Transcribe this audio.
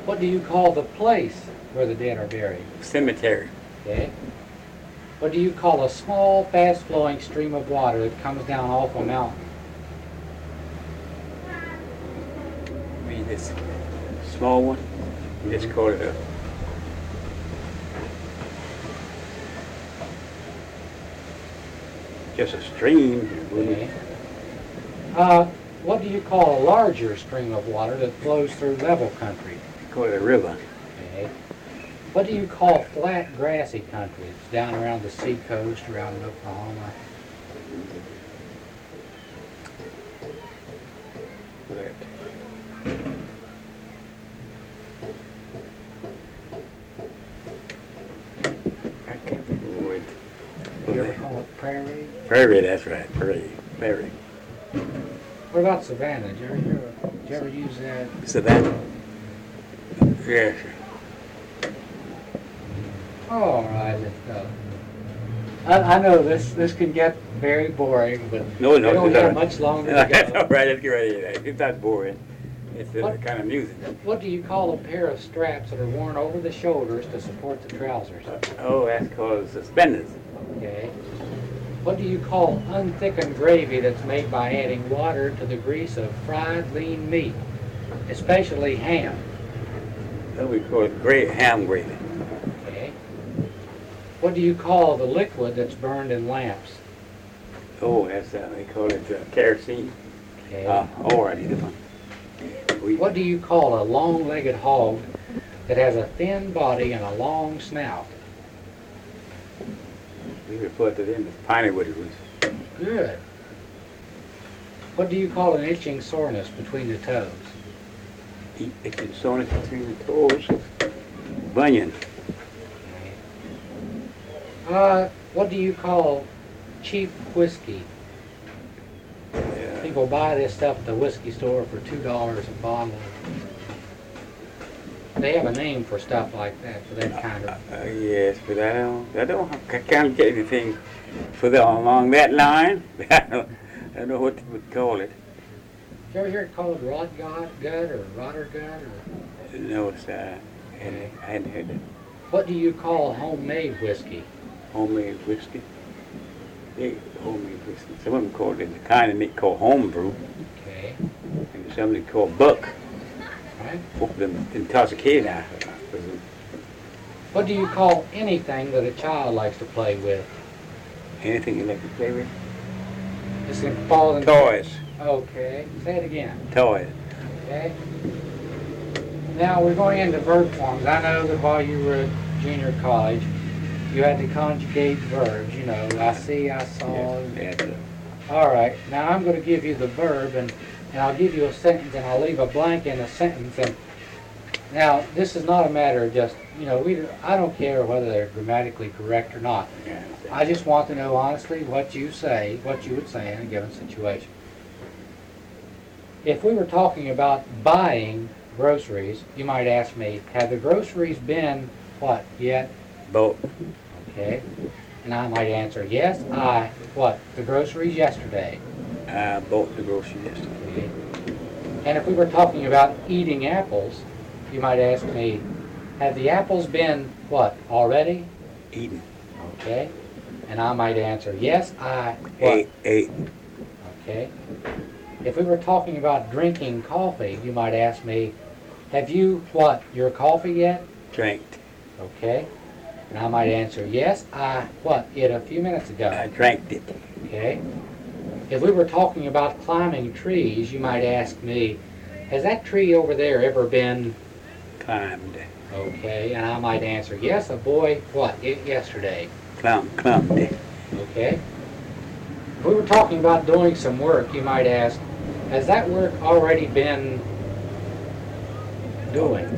What do you call the place where the dead are buried? Cemetery. Okay. What do you call a small, fast-flowing stream of water that comes down off a mountain? I mean, this small one, you just call it a just a stream. Okay. What do you call a larger stream of water that flows through level country? You call it a river. Okay. What do you call flat, grassy country? It's down around the sea coast, around in Oklahoma. Flat. I can't think of the word. You ever call it prairie? Prairie, that's right. Prairie. What about savannah? Did you ever use that? Savannah? Yes. All right. I know this can get very boring, but No, we don't have much longer to That's all go. right, let's get ready to that. It's not boring. It's What? kind of music. What do you call a pair of straps that are worn over the shoulders to support the trousers? Oh, that's called suspenders. Okay. What do you call unthickened gravy that's made by adding water to the grease of fried lean meat, especially ham? That we call it ham gravy. Okay. What do you call the liquid that's burned in lamps? Oh, that's they call it kerosene. Okay. Alrighty, different. What do you call a long-legged hog that has a thin body and a long snout? We refer to them as piney wood roots. Good. What do you call an itching soreness between the toes? It's soreness between the toes. Bunion. What do you call cheap whiskey? Yeah. People buy this stuff at the whiskey store for $2 a bottle. They have a name for stuff like that, for that kind of... Yes, but I can't get anything for that along that line. I don't know what they would call it. Did you ever hear it called rot gut or rotter gut? Or... No, I hadn't heard that. What do you call homemade whiskey? Homemade whiskey. Homemade whiskey. Some of them call it the kind of they call homebrew, Okay. and some they call buck. Right. Both of them intoxicated now. What do you call anything that a child likes to play with? Anything you like to play with? This can fall in... Toys. Okay. Say it again. Toys. Okay. Now we're going into verb forms. I know that while you were at junior college, you had to conjugate verbs. You know, I see, I saw. Yes, All right. Now I'm going to give you the verb, and I'll give you a sentence, and I'll leave a blank in a sentence. And now this is not a matter of just, you know, I don't care whether they're grammatically correct or not. yes. I just want to know honestly what you would say in a given situation. If we were talking about buying groceries, you might ask me, have the groceries been what yet? Both. Okay. And I might answer, yes, the groceries yesterday. I bought the groceries yesterday. Okay. And if we were talking about eating apples, you might ask me, have the apples been what, already? Eating. Okay. And I might answer, yes, Ate. Okay. If we were talking about drinking coffee, you might ask me, have you, your coffee yet? Drank. Okay. And I might answer, yes, it a few minutes ago. I drank it. Okay. If we were talking about climbing trees, you might ask me, has that tree over there ever been... Climbed. Okay. And I might answer, yes, a boy, yesterday. Climbed it. Okay. If we were talking about doing some work, you might ask, has that work already been doing?